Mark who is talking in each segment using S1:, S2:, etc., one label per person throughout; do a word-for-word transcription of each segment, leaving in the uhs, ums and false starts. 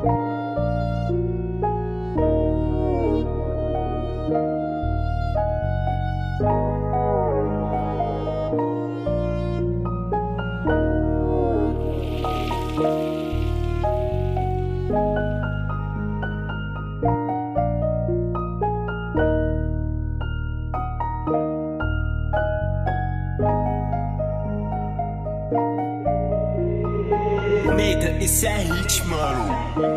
S1: Neida, esse é hit, mano.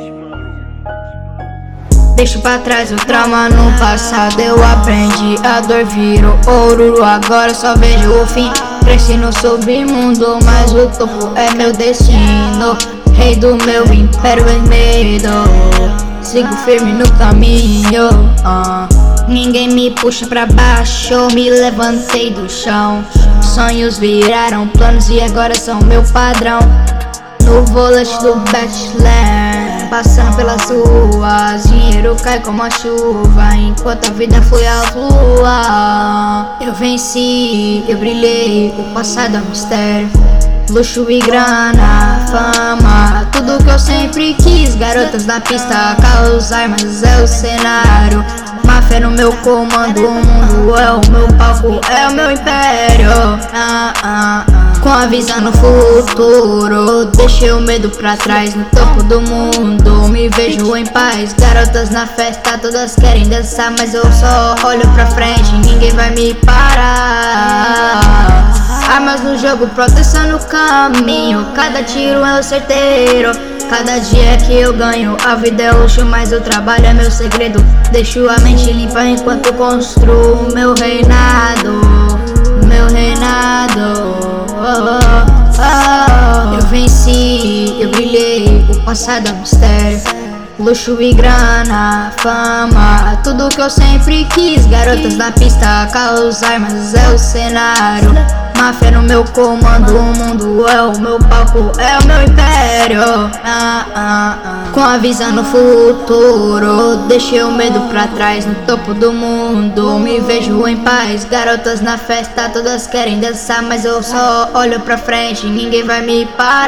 S2: Deixo pra trás o trauma, no passado eu aprendi. A dor virou ouro, agora só vejo o fim. Cresci no submundo, mas o topo é meu destino. Rei do meu império vermelho, sigo firme no caminho. uh. Ninguém me puxa pra baixo, me levantei do chão. Sonhos viraram planos e agora são meu padrão. No volante do Bachelor, passando pelas ruas, dinheiro cai como a chuva, enquanto a vida foi a lua. Eu venci, eu brilhei, o passado é um mistério. Luxo e grana, fama, tudo que eu sempre quis. Garotas na pista, carros, armas, é o cenário. Máfia no meu comando, o mundo é o meu palco, é o meu império. ah, ah, ah. Com a visão no futuro, deixei o medo pra trás. No topo do mundo, me vejo em paz. Garotas na festa, todas querem dançar, mas eu só olho pra frente, ninguém vai me parar. Armas no jogo, proteção no caminho, cada tiro é o certeiro. Cada dia que eu ganho, a vida é luxo, mas o trabalho é meu segredo. Deixo a mente limpa enquanto construo meu reinado. Meu reinado. Oh, oh, oh. Eu venci, eu brilhei, o passado é um mistério. Luxo e grana, fama, tudo que eu sempre quis. Garotas na pista, carros, armas, é o cenário. Máfia no meu comando, o mundo é o meu palco, é o meu império. ah, ah, ah. Com a visão no futuro, deixei o medo pra trás. No topo do mundo, me vejo em paz. Garotas na festa, todas querem dançar, mas eu só olho pra frente, ninguém vai me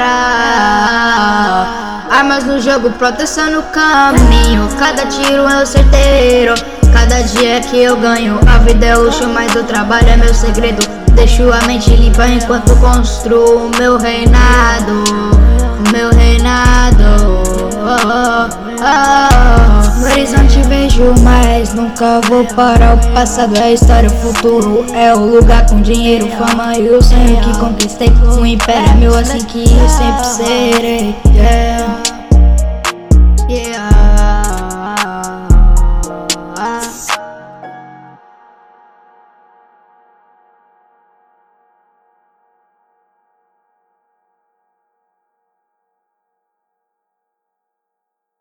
S2: parar. Armas no jogo, proteção no caminho, cada tiro é o certeiro. Cada dia que eu ganho, a vida é luxo, mas o trabalho é meu segredo. Deixo a mente limpa enquanto construo meu reinado. Meu reinado. oh, oh, oh. No horizonte vejo mais, nunca vou parar. O passado é a história, o futuro é o lugar com dinheiro, fama e o sonho que conquistei. O império é meu, assim que eu sempre serei. yeah.